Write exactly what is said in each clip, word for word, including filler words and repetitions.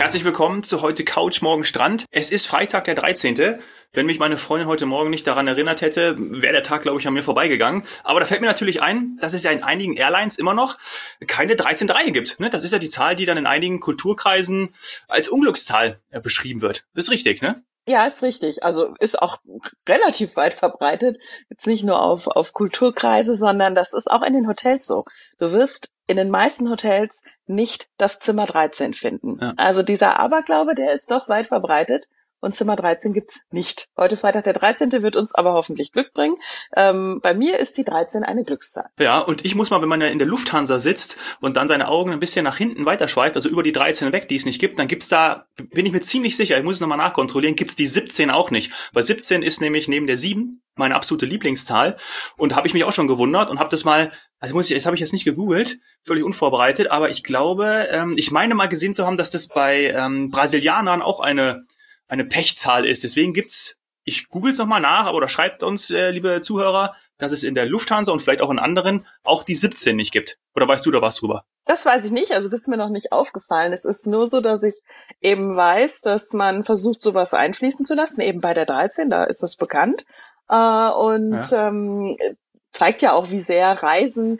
Herzlich willkommen zu heute Couch, morgen Strand. Es ist Freitag, der dreizehnte Wenn mich meine Freundin heute Morgen nicht daran erinnert hätte, wäre der Tag, glaube ich, an mir vorbeigegangen. Aber da fällt mir natürlich ein, dass es ja in einigen Airlines immer noch keine dreizehnte Reihe gibt. Ne? Das ist ja die Zahl, die dann in einigen Kulturkreisen als Unglückszahl äh, beschrieben wird. Das ist richtig, ne? Ja, ist richtig. Also ist auch relativ weit verbreitet. Jetzt nicht nur auf, auf Kulturkreise, sondern das ist auch in den Hotels so. Du wirst in den meisten Hotels nicht das Zimmer dreizehn finden. Ja. Also dieser Aberglaube, der ist doch weit verbreitet. Und Zimmer dreizehn gibt's nicht. Heute Freitag der dreizehnte wird uns aber hoffentlich Glück bringen. Ähm, bei mir ist die dreizehn eine Glückszahl. Ja, und ich muss mal, wenn man ja in der Lufthansa sitzt und dann seine Augen ein bisschen nach hinten weiterschweift, also über die dreizehn weg, die es nicht gibt, dann gibt's da, bin ich mir ziemlich sicher, ich muss es nochmal nachkontrollieren, gibt's die siebzehn auch nicht. Weil siebzehn ist nämlich neben der sieben meine absolute Lieblingszahl. Und habe ich mich auch schon gewundert und habe das mal, also muss ich, das habe ich jetzt nicht gegoogelt, völlig unvorbereitet, aber ich glaube, ähm, ich meine mal gesehen zu haben, dass das bei ähm, Brasilianern auch eine eine Pechzahl ist. Deswegen gibt's, ich google es nochmal nach, aber oder schreibt uns, äh, liebe Zuhörer, dass es in der Lufthansa und vielleicht auch in anderen auch die siebzehn nicht gibt. Oder weißt du da was drüber? Das weiß ich nicht, also das ist mir noch nicht aufgefallen. Es ist nur so, dass ich eben weiß, dass man versucht, sowas einfließen zu lassen, eben bei der dreizehn, da ist das bekannt. Äh, und ja. ähm, zeigt ja auch, wie sehr Reisen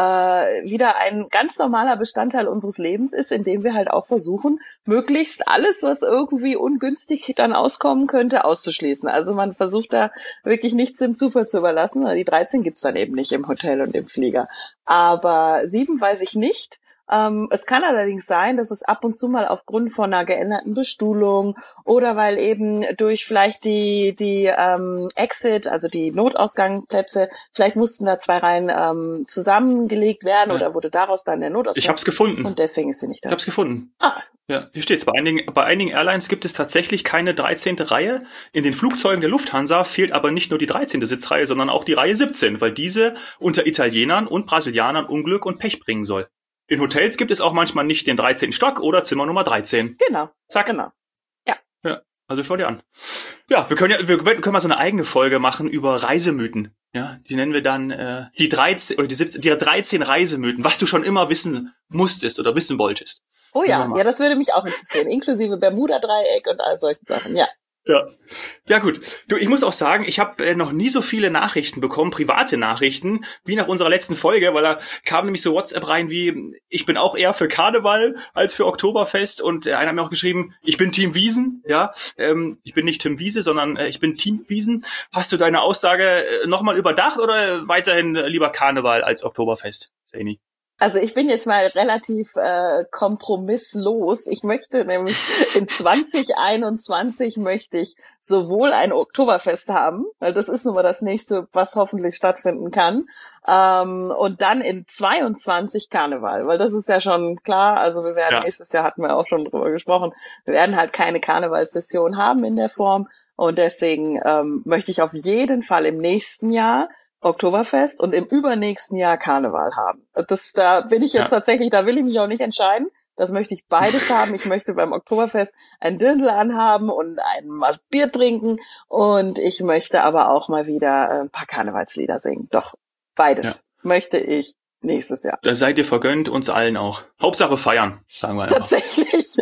äh, wieder ein ganz normaler Bestandteil unseres Lebens ist, indem wir halt auch versuchen, möglichst alles, was irgendwie ungünstig dann auskommen könnte, auszuschließen. Also man versucht da wirklich nichts dem Zufall zu überlassen. Die dreizehn gibt's dann eben nicht im Hotel und im Flieger. Aber sieben weiß ich nicht. Ähm, es kann allerdings sein, dass es ab und zu mal aufgrund von einer geänderten Bestuhlung oder weil eben durch vielleicht die die ähm, Exit, also die Notausgangsplätze, vielleicht mussten da zwei Reihen ähm, zusammengelegt werden ja. oder wurde daraus dann der Notausgang. Ich hab's gefunden. Und deswegen ist sie nicht da. Ich hab's gefunden. Ah. Ja, hier steht's. Bei einigen, bei einigen Airlines gibt es tatsächlich keine dreizehnte Reihe. In den Flugzeugen der Lufthansa fehlt aber nicht nur die dreizehnte Sitzreihe, sondern auch die Reihe siebzehn, weil diese unter Italienern und Brasilianern Unglück und Pech bringen soll. In Hotels gibt es auch manchmal nicht den dreizehnten Stock oder Zimmer Nummer dreizehn. Genau. Zack. Genau. Ja. Ja. Also schau dir an. Ja, wir können ja, wir können mal so eine eigene Folge machen über Reisemythen. Ja, die nennen wir dann äh, die dreizehn oder die siebzehn, die dreizehn Reisemythen, was du schon immer wissen musstest oder wissen wolltest. Oh ja, ja, das würde mich auch interessieren, inklusive Bermuda-Dreieck und all solchen Sachen. Ja. Ja, ja gut. Du, ich muss auch sagen, ich habe äh, noch nie so viele Nachrichten bekommen, private Nachrichten, wie nach unserer letzten Folge, weil da kam nämlich so WhatsApp rein wie, ich bin auch eher für Karneval als für Oktoberfest und äh, einer hat mir auch geschrieben, ich bin Team Wiesn, ja, ähm, ich bin nicht Tim Wiese, sondern äh, ich bin Team Wiesn. Hast du deine Aussage äh, nochmal überdacht oder weiterhin äh, lieber Karneval als Oktoberfest, Saini? Also ich bin jetzt mal relativ äh, kompromisslos. Ich möchte nämlich in zwanzig einundzwanzig möchte ich sowohl ein Oktoberfest haben, weil das ist nun mal das nächste, was hoffentlich stattfinden kann, ähm, und dann in zweiundzwanzig Karneval, weil das ist ja schon klar, also wir werden, ja. nächstes Jahr hatten wir auch schon drüber gesprochen, wir werden halt keine Karnevalssession haben in der Form und deswegen ähm, möchte ich auf jeden Fall im nächsten Jahr Oktoberfest und im übernächsten Jahr Karneval haben. Das, da bin ich jetzt ja. tatsächlich, da will ich mich auch nicht entscheiden. Das möchte ich beides haben. Ich möchte beim Oktoberfest ein Dirndl anhaben und ein mal Bier trinken und ich möchte aber auch mal wieder ein paar Karnevalslieder singen. Doch, beides ja. möchte ich nächstes Jahr. Da seid ihr vergönnt, uns allen auch. Hauptsache feiern, sagen wir einfach. Tatsächlich.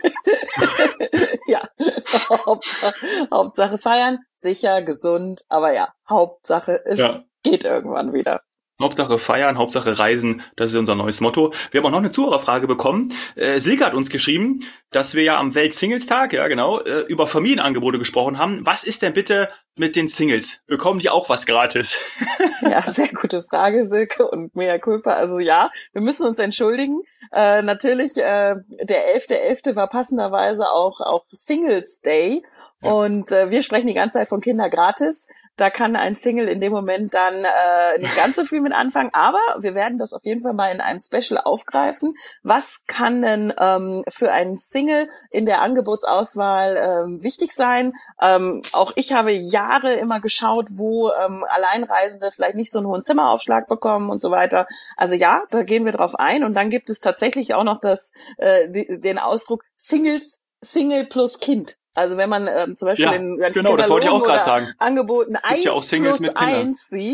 Ja, Hauptsache, Hauptsache feiern, sicher, gesund, aber ja, Hauptsache es ja. geht irgendwann wieder. Hauptsache feiern, Hauptsache reisen, das ist unser neues Motto. Wir haben auch noch eine Zuhörerfrage bekommen. Äh, Silke hat uns geschrieben, dass wir ja am Welt-Singles-Tag, ja genau, äh, über Familienangebote gesprochen haben. Was ist denn bitte mit den Singles? Bekommen die auch was gratis? Ja, sehr gute Frage, Silke, und mea culpa. Also ja, wir müssen uns entschuldigen. Äh, natürlich, äh, der elfte elfte war passenderweise auch, auch Singles Day. Ja. Und äh, wir sprechen die ganze Zeit von Kinder gratis. Da kann ein Single in dem Moment dann äh, nicht ganz so viel mit anfangen, aber wir werden das auf jeden Fall mal in einem Special aufgreifen. Was kann denn ähm, für einen Single in der Angebotsauswahl ähm, wichtig sein? Ähm, auch ich habe Jahre immer geschaut, wo ähm, Alleinreisende vielleicht nicht so einen hohen Zimmeraufschlag bekommen und so weiter. Also ja, da gehen wir drauf ein. Und dann gibt es tatsächlich auch noch das äh, die, den Ausdruck Singles, Single plus Kind. Also wenn man ähm, zum Beispiel ja, in genau, das wollte ich auch gerade sagen. Angeboten eins ja plus eins sieht,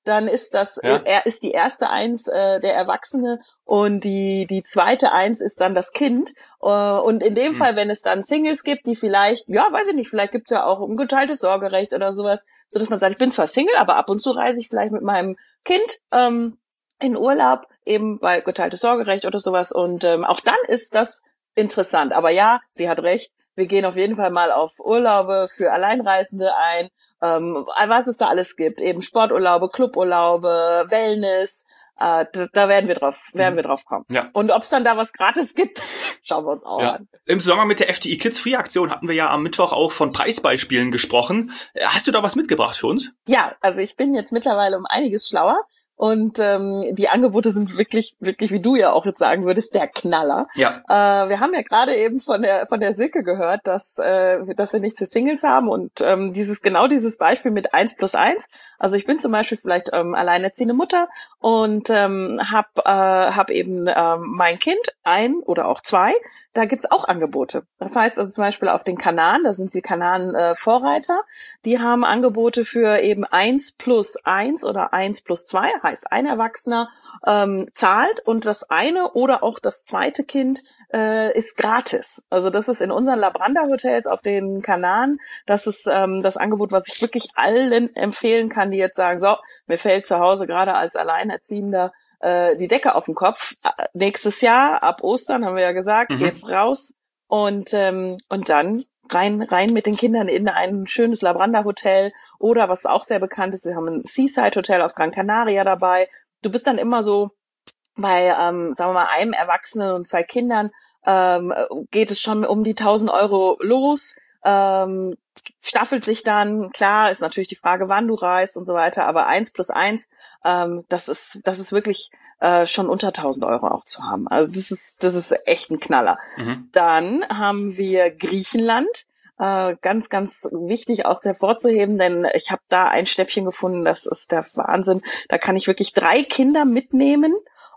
dann ist das, Ja. er ist die erste Eins äh, der Erwachsene und die die zweite Eins ist dann das Kind. Äh, und in dem hm. Fall, wenn es dann Singles gibt, die vielleicht, ja, weiß ich nicht, vielleicht gibt's ja auch ein geteiltes Sorgerecht oder sowas, so dass man sagt, ich bin zwar Single, aber ab und zu reise ich vielleicht mit meinem Kind ähm, in Urlaub, eben weil geteiltes Sorgerecht oder sowas. Und ähm, auch dann ist das interessant. Aber ja, sie hat recht, wir gehen auf jeden Fall mal auf Urlaube für Alleinreisende ein. Ähm, was es da alles gibt, eben Sporturlaube, Cluburlaube, Wellness, äh, da, da werden wir drauf, werden wir drauf kommen. Ja. Und ob es dann da was gratis gibt, das schauen wir uns auch ja. an. Im Zusammenhang mit der F T I Kids Free Aktion hatten wir ja am Mittwoch auch von Preisbeispielen gesprochen. Hast du da was mitgebracht für uns? Ja, also ich bin jetzt mittlerweile um einiges schlauer. Und ähm, die Angebote sind wirklich, wirklich, wie du ja auch jetzt sagen würdest, der Knaller. Ja. Äh, wir haben ja gerade eben von der von der Silke gehört, dass äh, dass wir nichts für Singles haben und ähm, dieses genau dieses Beispiel mit eins plus eins. Also ich bin zum Beispiel vielleicht ähm, alleinerziehende Mutter und ähm, hab äh, hab eben ähm, mein Kind, ein oder auch zwei. Da gibt's auch Angebote. Das heißt also zum Beispiel auf den Kanaren, da sind die Kanaren äh, Vorreiter. Die haben Angebote für eben eins plus eins oder eins plus zwei. Heißt, ein Erwachsener ähm, zahlt und das eine oder auch das zweite Kind äh, ist gratis. Also das ist in unseren Labranda-Hotels auf den Kanaren, das ist ähm, das Angebot, was ich wirklich allen empfehlen kann, die jetzt sagen, so, mir fällt zu Hause gerade als Alleinerziehender äh, die Decke auf den Kopf. Äh, nächstes Jahr, ab Ostern, haben wir ja gesagt, mhm. geht's raus und ähm, und dann rein rein mit den Kindern in ein schönes Labranda-Hotel oder was auch sehr bekannt ist, wir haben ein Seaside-Hotel auf Gran Canaria dabei. Du bist dann immer so bei, ähm, sagen wir mal, einem Erwachsenen und zwei Kindern ähm, geht es schon um die tausend Euro los, ähm, staffelt sich dann, klar, ist natürlich die Frage, wann du reist und so weiter, aber eins plus eins, ähm, das ist, das ist wirklich äh, schon unter tausend Euro auch zu haben. Also das ist, das ist echt ein Knaller. Mhm. Dann haben wir Griechenland. Äh, ganz, ganz wichtig auch hervorzuheben, denn ich habe da ein Stäbchen gefunden, das ist der Wahnsinn. Da kann ich wirklich drei Kinder mitnehmen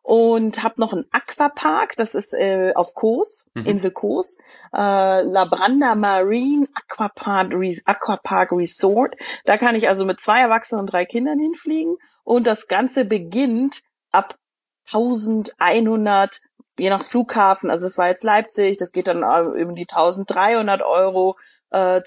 und habe noch einen Aquapark, das ist äh, auf Kos, mhm. Insel Kos, äh, Labranda Marine Aquapark, Aquapark Resort. Da kann ich also mit zwei Erwachsenen und drei Kindern hinfliegen und das Ganze beginnt ab eintausendeinhundert, je nach Flughafen, also das war jetzt Leipzig, das geht dann über die eintausenddreihundert Euro äh,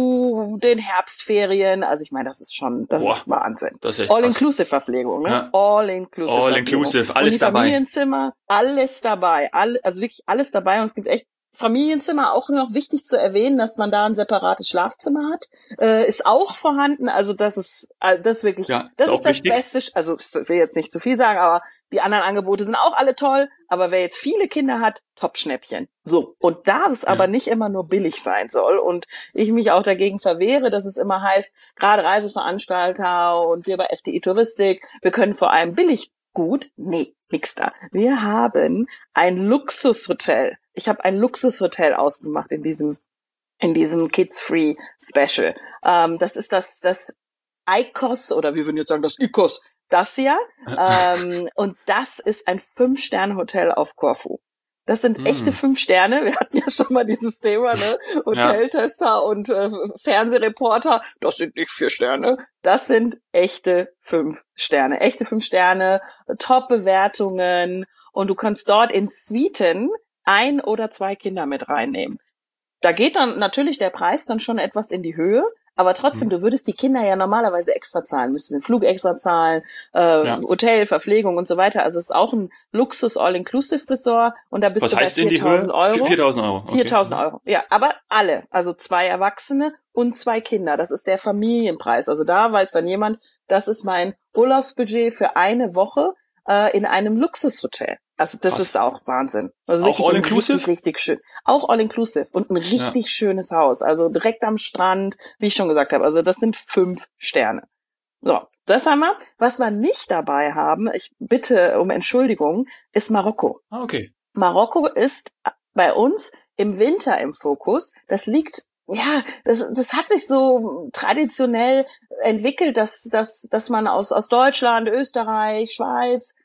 zu den Herbstferien. Also ich meine, das ist schon, das Boah, ist Wahnsinn. All-Inclusive-Verpflegung, ne? Ja. All-Inclusive. All-Inclusive, alles dabei. Familienzimmer, alles dabei. All, also wirklich alles dabei und es gibt echt Familienzimmer, auch noch wichtig zu erwähnen, dass man da ein separates Schlafzimmer hat, äh, ist auch vorhanden. Also das ist, also das ist wirklich, ja, das ist, ist das wichtig. Beste. Also ich will jetzt nicht zu viel sagen, aber die anderen Angebote sind auch alle toll. Aber wer jetzt viele Kinder hat, Top-Schnäppchen. So, und da es ja. aber nicht immer nur billig sein soll und ich mich auch dagegen verwehre, dass es immer heißt, gerade Reiseveranstalter und wir bei F T I Touristik, wir können vor allem billig gut, nee, nix da. Wir haben ein Luxushotel. Ich habe ein Luxushotel ausgemacht in diesem in diesem Kids Free Special. Ähm, das ist das das Ikos oder wir würden jetzt sagen das Ikos Dacia. ähm, und das ist ein Fünf-Sterne-Hotel auf Korfu. Das sind mm. echte fünf Sterne. Wir hatten ja schon mal dieses Thema, ne? Hoteltester ja. und äh, Fernsehreporter. Das sind nicht vier Sterne. Das sind echte fünf Sterne. Echte fünf Sterne, Top-Bewertungen. Und du kannst dort in Suiten ein oder zwei Kinder mit reinnehmen. Da geht dann natürlich der Preis dann schon etwas in die Höhe. Aber trotzdem, du würdest die Kinder ja normalerweise extra zahlen, müsstest den Flug extra zahlen, äh, ja. Hotel, Verpflegung und so weiter. Also es ist auch ein Luxus All-Inclusive-Resort und da bist Was du bei viertausend Euro. viertausend Euro. Okay. viertausend Euro. Ja, aber alle, also zwei Erwachsene und zwei Kinder. Das ist der Familienpreis. Also da weiß dann jemand, das ist mein Urlaubsbudget für eine Woche äh, in einem Luxushotel. Also das Was? ist auch Wahnsinn. Also auch all-inclusive? Richtig, richtig schön. Auch all-inclusive und ein richtig ja. schönes Haus. Also direkt am Strand, wie ich schon gesagt habe. Also das sind fünf Sterne. So, das haben wir. Was wir nicht dabei haben, ich bitte um Entschuldigung, ist Marokko. Ah, okay. Marokko ist bei uns im Winter im Fokus. Das liegt Ja, das, das hat sich so traditionell entwickelt, dass, dass, dass man aus, aus Deutschland, Österreich, Schweiz,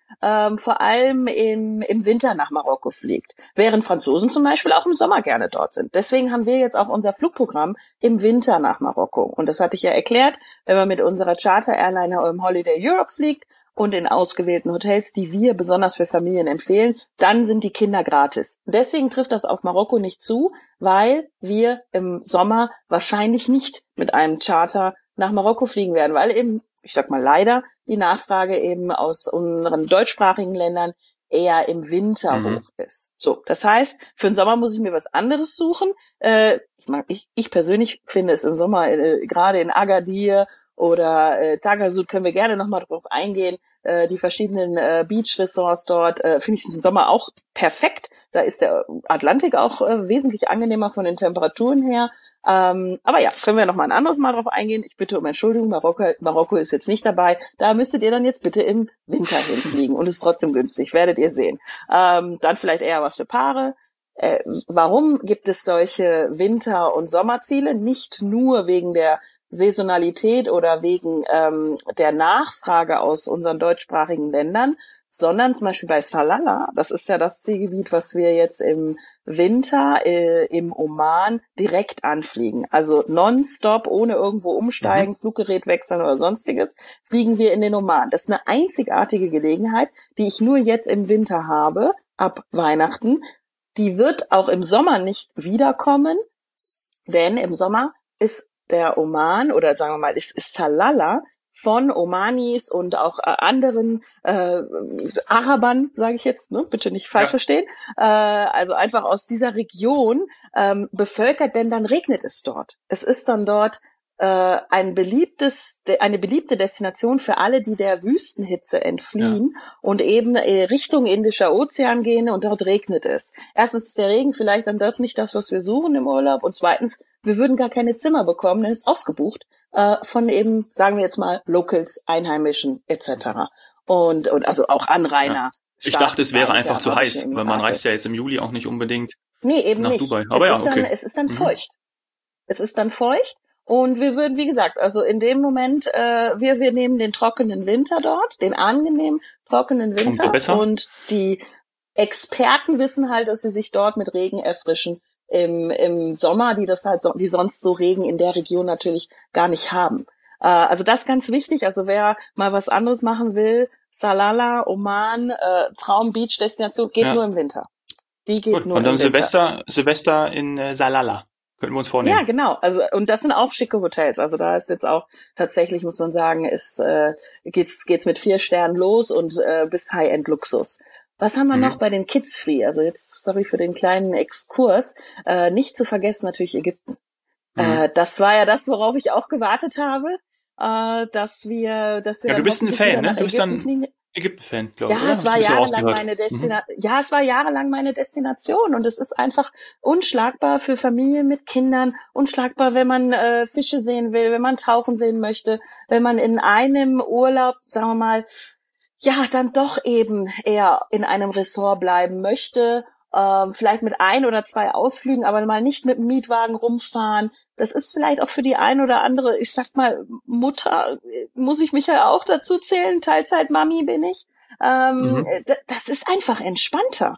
ähm, vor allem im, im Winter nach Marokko fliegt, während Franzosen zum Beispiel auch im Sommer gerne dort sind. Deswegen haben wir jetzt auch unser Flugprogramm im Winter nach Marokko. Und das hatte ich ja erklärt, wenn man mit unserer Charter-Airline im Holiday Europe fliegt und in ausgewählten Hotels, die wir besonders für Familien empfehlen, dann sind die Kinder gratis. Deswegen trifft das auf Marokko nicht zu, weil wir im Sommer wahrscheinlich nicht mit einem Charter nach Marokko fliegen werden, weil eben, ich sag mal leider, die Nachfrage eben aus unseren deutschsprachigen Ländern eher im Winter mhm. hoch ist. So, das heißt, für den Sommer muss ich mir was anderes suchen. Äh, ich, mag, ich, ich persönlich finde es im Sommer, äh, gerade in Agadir oder äh, Tagersud können wir gerne nochmal drauf eingehen. Äh, die verschiedenen äh, Beach-Ressorts dort äh, finde ich im Sommer auch perfekt. Da ist der Atlantik auch äh, wesentlich angenehmer von den Temperaturen her. Ähm, aber ja, können wir noch mal ein anderes Mal drauf eingehen. Ich bitte um Entschuldigung, Marokko, Marokko ist jetzt nicht dabei. Da müsstet ihr dann jetzt bitte im Winter hinfliegen und ist trotzdem günstig, werdet ihr sehen. Ähm, dann vielleicht eher was für Paare. Äh, warum gibt es solche Winter- und Sommerziele? Nicht nur wegen der Saisonalität oder wegen ähm, der Nachfrage aus unseren deutschsprachigen Ländern, sondern zum Beispiel bei Salalah, das ist ja das Zielgebiet, was wir jetzt im Winter äh, im Oman direkt anfliegen. Also nonstop, ohne irgendwo umsteigen, mhm. Fluggerät wechseln oder sonstiges, fliegen wir in den Oman. Das ist eine einzigartige Gelegenheit, die ich nur jetzt im Winter habe, ab Weihnachten. Die wird auch im Sommer nicht wiederkommen, denn im Sommer ist der Oman oder sagen wir mal, ist, ist Salalah von Omanis und auch äh, anderen äh, Arabern, sage ich jetzt, ne, bitte nicht falsch ja. verstehen, äh, also einfach aus dieser Region ähm, bevölkert, denn dann regnet es dort. Es ist dann dort äh, ein beliebtes, eine beliebte Destination für alle, die der Wüstenhitze entfliehen ja. und eben Richtung Indischer Ozean gehen und dort regnet es. Erstens ist der Regen vielleicht dann dort nicht das, was wir suchen im Urlaub und zweitens, wir würden gar keine Zimmer bekommen, denn es ist ausgebucht äh, von eben, sagen wir jetzt mal, Locals, Einheimischen et cetera. Und, und also auch Anrainer. Ja. Ich dachte, es wäre einfach zu heiß, weil man reist ja jetzt im Juli auch nicht unbedingt nee, eben nach nicht. Dubai. Aber es ja, ist okay. dann, es ist dann mhm. feucht. Es ist dann feucht. Und wir würden, wie gesagt, also in dem Moment, äh, wir wir nehmen den trockenen Winter dort, den angenehmen trockenen Winter. Und die Experten wissen halt, dass sie sich dort mit Regen erfrischen im im Sommer, die das halt so, die sonst so Regen in der Region natürlich gar nicht haben. Äh, also das ist ganz wichtig. Also wer mal was anderes machen will, Salalah, Oman, äh, Traum Beach Destination, geht ja. nur im Winter. Die geht Gut. nur Und dann im Silvester, Winter. Silvester in äh, Salalah. Könnten wir uns vornehmen. Ja, genau. Also und das sind auch schicke Hotels. Also da ist jetzt auch tatsächlich, muss man sagen, ist äh, geht's geht's mit vier Sternen los und äh, bis High-End-Luxus. Was haben wir mhm. noch bei den Kids Free? Also jetzt sorry für den kleinen Exkurs. Äh, nicht zu vergessen natürlich Ägypten. Mhm. Äh, das war ja das, worauf ich auch gewartet habe, äh, dass wir, dass wir. Ja, dann du bist ein Fan, ne? Du bist dann fliegen. Ägypten-Fan, glaube ich. Ja, es war jahrelang meine Destination. Mhm. Ja, es war jahrelang meine Destination und es ist einfach unschlagbar für Familien mit Kindern, unschlagbar, wenn man äh, Fische sehen will, wenn man tauchen sehen möchte, wenn man in einem Urlaub, sagen wir mal, ja, dann doch eben eher in einem Ressort bleiben möchte. Ähm, vielleicht mit ein oder zwei Ausflügen, aber mal nicht mit dem Mietwagen rumfahren. Das ist vielleicht auch für die ein oder andere, ich sag mal, Mutter, muss ich mich ja auch dazu zählen, Teilzeit-Mami bin ich. Ähm, mhm. Das ist einfach entspannter.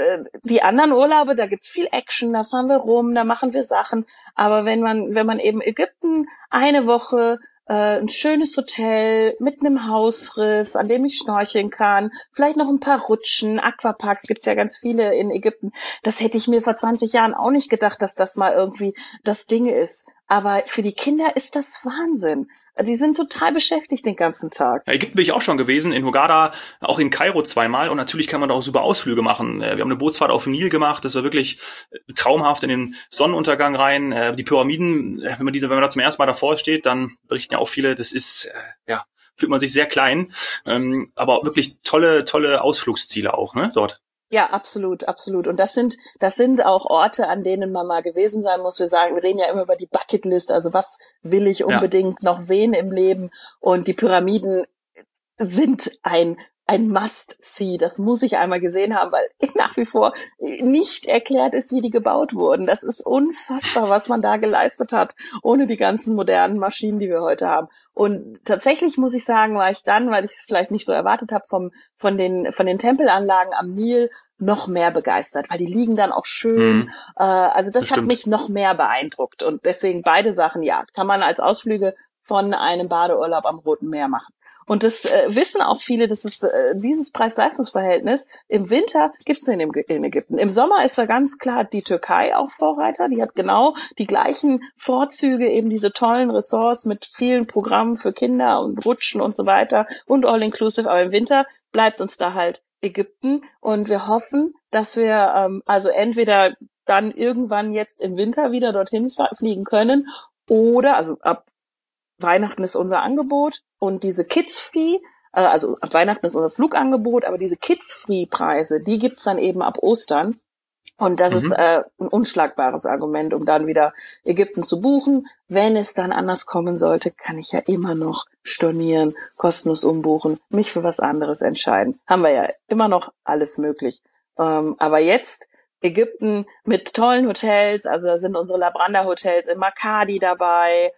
Die anderen Urlaube, da gibt's viel Action, da fahren wir rum, da machen wir Sachen. Aber wenn man, wenn man eben Ägypten eine Woche äh, ein schönes Hotel mit einem Hausriff, an dem ich schnorcheln kann, vielleicht noch ein paar Rutschen, Aquaparks gibt's ja ganz viele in Ägypten. Das hätte ich mir vor zwanzig Jahren auch nicht gedacht, dass das mal irgendwie das Ding ist. Aber für die Kinder ist das Wahnsinn. Die sind total beschäftigt den ganzen Tag. Ja, Ägypten bin ich auch schon gewesen, in Hurghada, auch in Kairo zweimal und natürlich kann man da auch super Ausflüge machen. Wir haben eine Bootsfahrt auf dem Nil gemacht, das war wirklich traumhaft in den Sonnenuntergang rein. Die Pyramiden, wenn man, die, wenn man da zum ersten Mal davor steht, dann berichten ja auch viele, das ist, ja, fühlt man sich sehr klein, aber wirklich tolle, tolle Ausflugsziele auch, ne, dort. Ja, absolut, absolut. Und das sind, das sind auch Orte, an denen man mal gewesen sein muss. Wir sagen, wir reden ja immer über die Bucketlist. Also was will ich unbedingt ja. noch sehen im Leben? Und die Pyramiden sind ein ein Must-See. Das muss ich einmal gesehen haben, weil nach wie vor nicht erklärt ist, wie die gebaut wurden. Das ist unfassbar, was man da geleistet hat, ohne die ganzen modernen Maschinen, die wir heute haben. Und tatsächlich muss ich sagen, war ich dann, weil ich es vielleicht nicht so erwartet habe, vom von den von den Tempelanlagen am Nil noch mehr begeistert, weil die liegen dann auch schön. Mhm. Äh, also das, das hat mich noch mehr beeindruckt. Und deswegen beide Sachen, ja, kann man als Ausflüge von einem Badeurlaub am Roten Meer machen. Und das äh, wissen auch viele, dass es äh, dieses Preis-Leistungs-Verhältnis im Winter gibt's in, in Ägypten. Im Sommer ist da ganz klar die Türkei auch Vorreiter. Die hat genau die gleichen Vorzüge, eben diese tollen Ressorts mit vielen Programmen für Kinder und Rutschen und so weiter und all-inclusive. Aber im Winter bleibt uns da halt Ägypten. Und wir hoffen, dass wir ähm, also entweder dann irgendwann jetzt im Winter wieder dorthin fliegen können oder, also ab Weihnachten ist unser Angebot und diese Kids-Free, äh, also ab Weihnachten ist unser Flugangebot, aber diese Kids-Free-Preise, die gibt's dann eben ab Ostern. Und das mhm. ist äh, ein unschlagbares Argument, um dann wieder Ägypten zu buchen. Wenn es dann anders kommen sollte, kann ich ja immer noch stornieren, kostenlos umbuchen, mich für was anderes entscheiden. Haben wir ja immer noch alles möglich. Ähm, aber jetzt Ägypten mit tollen Hotels, also da sind unsere Labranda Hotels in Makadi dabei.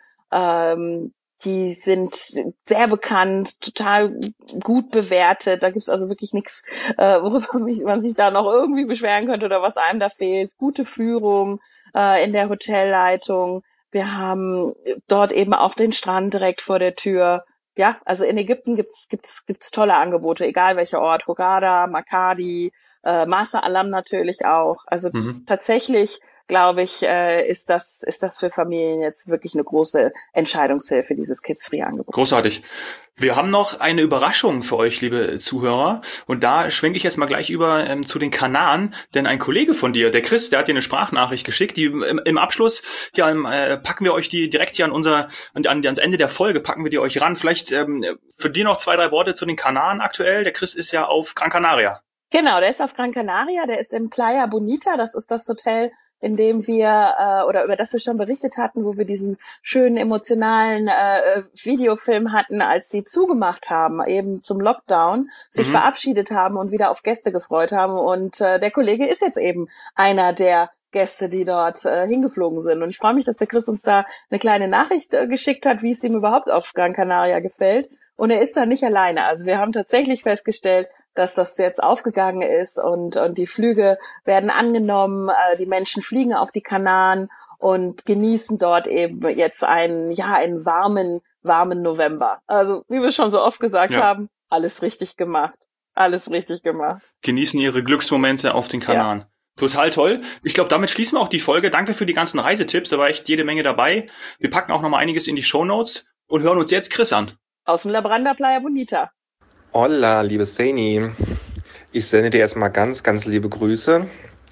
Ähm, die sind sehr bekannt, total gut bewertet. Da gibt's also wirklich nichts, äh, worüber man sich da noch irgendwie beschweren könnte oder was einem da fehlt. Gute Führung äh, in der Hotelleitung. Wir haben dort eben auch den Strand direkt vor der Tür. Ja, also in Ägypten gibt's gibt's gibt's tolle Angebote, egal welcher Ort. Hurghada, Makadi, äh, Marsa Alam natürlich auch. Also mhm. tatsächlich glaube ich, äh, ist das ist das für Familien jetzt wirklich eine große Entscheidungshilfe, dieses Kids-Free-Angebot. Großartig. Wir haben noch eine Überraschung für euch, liebe Zuhörer. Und da schwenke ich jetzt mal gleich über ähm, zu den Kanaren. Denn ein Kollege von dir, der Chris, der hat dir eine Sprachnachricht geschickt. Die im, im Abschluss ja, äh, packen wir euch die direkt hier an unser an, an, ans Ende der Folge, packen wir die euch ran. Vielleicht ähm, für die noch zwei, drei Worte zu den Kanaren aktuell. Der Chris ist ja auf Gran Canaria. Genau, der ist auf Gran Canaria. Der ist im Playa Bonita. Das ist das Hotel, in dem wir, äh, oder über das wir schon berichtet hatten, wo wir diesen schönen emotionalen äh, Videofilm hatten, als sie zugemacht haben, eben zum Lockdown, sich mhm. verabschiedet haben und wieder auf Gäste gefreut haben. Und äh, der Kollege ist jetzt eben einer der Gäste, die dort äh, hingeflogen sind. Und ich freue mich, dass der Chris uns da eine kleine Nachricht äh, geschickt hat, wie es ihm überhaupt auf Gran Canaria gefällt. Und er ist da nicht alleine. Also wir haben tatsächlich festgestellt, dass das jetzt aufgegangen ist und und die Flüge werden angenommen. Äh, die Menschen fliegen auf die Kanaren und genießen dort eben jetzt einen, ja, einen warmen, warmen November. Also wie wir schon so oft gesagt ja. haben, alles richtig gemacht. Alles richtig gemacht. Genießen ihre Glücksmomente auf den Kanaren. Ja. Total toll. Ich glaube, damit schließen wir auch die Folge. Danke für die ganzen Reisetipps. Da war echt jede Menge dabei. Wir packen auch noch mal einiges in die Shownotes und hören uns jetzt Chris an. Aus dem Labranda Playa Bonita. Hola, liebe Saini. Ich sende dir erstmal ganz, ganz liebe Grüße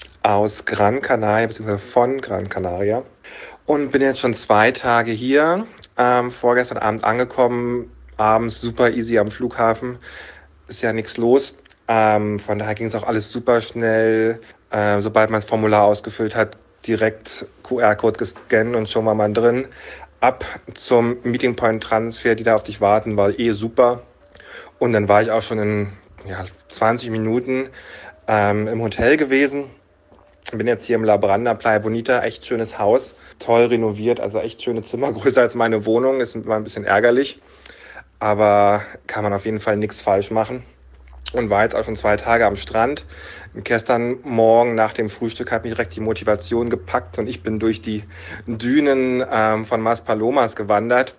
aus Gran Canaria, beziehungsweise von Gran Canaria. Und bin jetzt schon zwei Tage hier. Ähm, vorgestern Abend angekommen. Abends super easy am Flughafen. Ist ja nichts los. Ähm, von daher ging es auch alles super schnell. Äh, sobald man das Formular ausgefüllt hat, direkt Q R-Code gescannt und schon war man drin. Ab zum Meeting Point Transfer, die da auf dich warten, war eh super. Und dann war ich auch schon in ja, zwanzig Minuten ähm, im Hotel gewesen. Bin jetzt hier im Labranda Playa Bonita, echt schönes Haus, toll renoviert, also echt schöne Zimmer, größer als meine Wohnung, ist war ein bisschen ärgerlich, aber kann man auf jeden Fall nichts falsch machen. Und war jetzt auch schon zwei Tage am Strand. Gestern Morgen nach dem Frühstück hat mich direkt die Motivation gepackt und ich bin durch die Dünen ähm, von Maspalomas gewandert,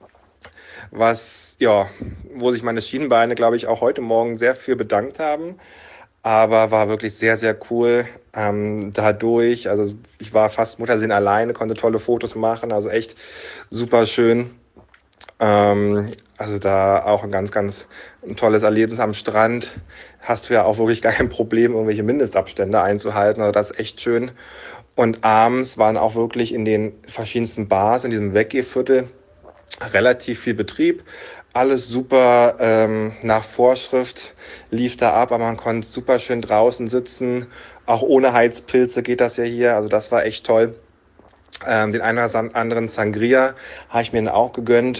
was, ja, wo sich meine Schienenbeine, glaube ich, auch heute Morgen sehr für bedankt haben. Aber war wirklich sehr, sehr cool ähm, dadurch. Also ich war fast Muttersinn alleine, konnte tolle Fotos machen, also echt super schön. Ähm, also da auch ein ganz, ganz ein tolles Erlebnis am Strand. Hast du ja auch wirklich gar kein Problem, irgendwelche Mindestabstände einzuhalten. Also das ist echt schön. Und abends waren auch wirklich in den verschiedensten Bars, in diesem Weggehviertel, relativ viel Betrieb. Alles super ähm, nach Vorschrift lief da ab, aber man konnte super schön draußen sitzen. Auch ohne Heizpilze geht das ja hier. Also das war echt toll. Ähm, den einen oder anderen Sangria habe ich mir dann auch gegönnt.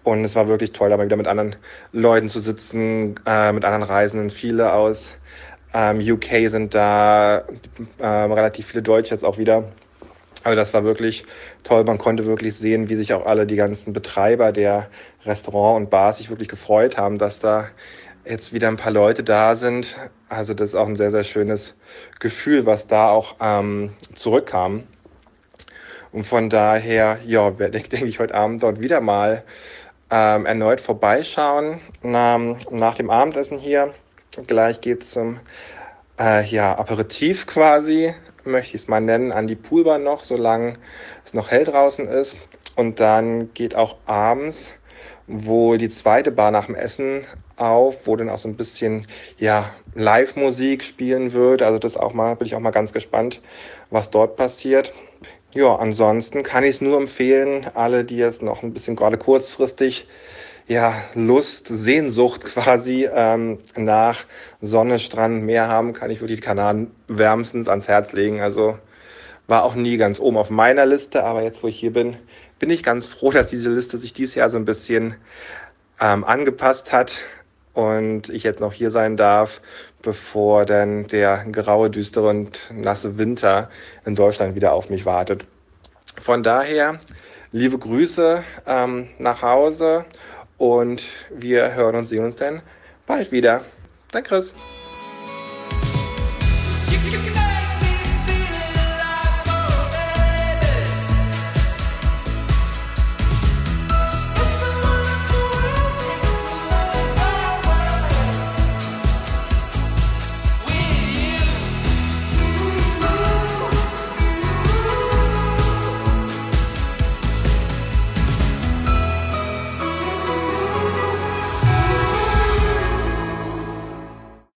Und es war wirklich toll, da mal wieder mit anderen Leuten zu sitzen, äh, mit anderen Reisenden. Viele aus ähm, U K sind da, äh, relativ viele Deutsche jetzt auch wieder. Also das war wirklich toll. Man konnte wirklich sehen, wie sich auch alle die ganzen Betreiber der Restaurants und Bars sich wirklich gefreut haben, dass da jetzt wieder ein paar Leute da sind. Also das ist auch ein sehr, sehr schönes Gefühl, was da auch ähm, zurückkam. Und von daher, ja, werde ich, denke ich, heute Abend dort wieder mal ähm, erneut vorbeischauen. Na, nach dem Abendessen hier. Gleich geht's zum äh, ja, Aperitif quasi, möchte ich es mal nennen, an die Poolbar noch, solange es noch hell draußen ist. Und dann geht auch abends wohl die zweite Bar nach dem Essen auf, wo dann auch so ein bisschen ja Live-Musik spielen wird. Also das auch mal, bin ich auch mal ganz gespannt, was dort passiert. Ja, ansonsten kann ich es nur empfehlen, alle, die jetzt noch ein bisschen gerade kurzfristig ja Lust, Sehnsucht quasi ähm, nach Sonne, Strand, Meer haben, kann ich wirklich die Kanaren wärmstens ans Herz legen. Also war auch nie ganz oben auf meiner Liste, aber jetzt, wo ich hier bin, bin ich ganz froh, dass diese Liste sich dieses Jahr so ein bisschen ähm, angepasst hat und ich jetzt noch hier sein darf, bevor dann der graue, düstere und nasse Winter in Deutschland wieder auf mich wartet. Von daher, liebe Grüße ähm, nach Hause und wir hören und sehen uns dann bald wieder. Dein Chris.